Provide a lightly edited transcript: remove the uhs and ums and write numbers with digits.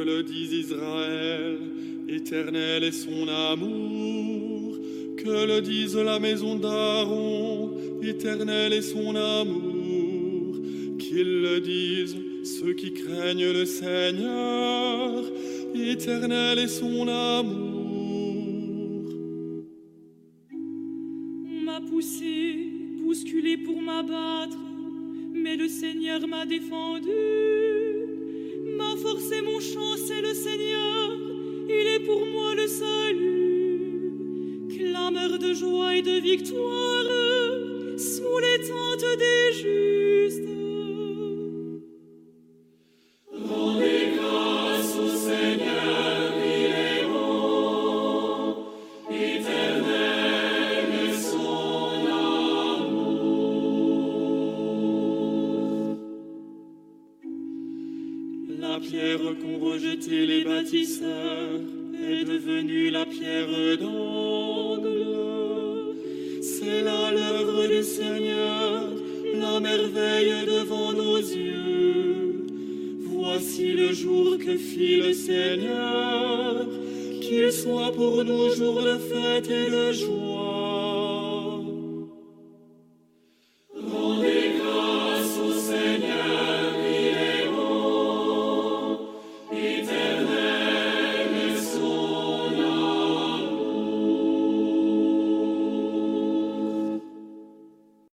le dit Israël, éternel est son amour. Que le dise la maison d'Aaron, éternel est son amour. Qu'ils le disent ceux qui craignent le Seigneur, éternel est son amour. On m'a poussé, bousculé pour m'abattre, mais le Seigneur m'a défendu. Ma force et mon chant, c'est le Seigneur, il est pour moi le salut. Clameur de joie et de victoire sous les tentes des justes. Rendez grâce au Seigneur, il est bon, éternel est son amour. La pierre qu'ont rejetée les bâtisseurs est devenue la pierre d'angle. C'est là l'œuvre du Seigneur, la merveille devant nos yeux. Voici le jour que fit le Seigneur, qu'il soit pour nous jour de fête et de joie.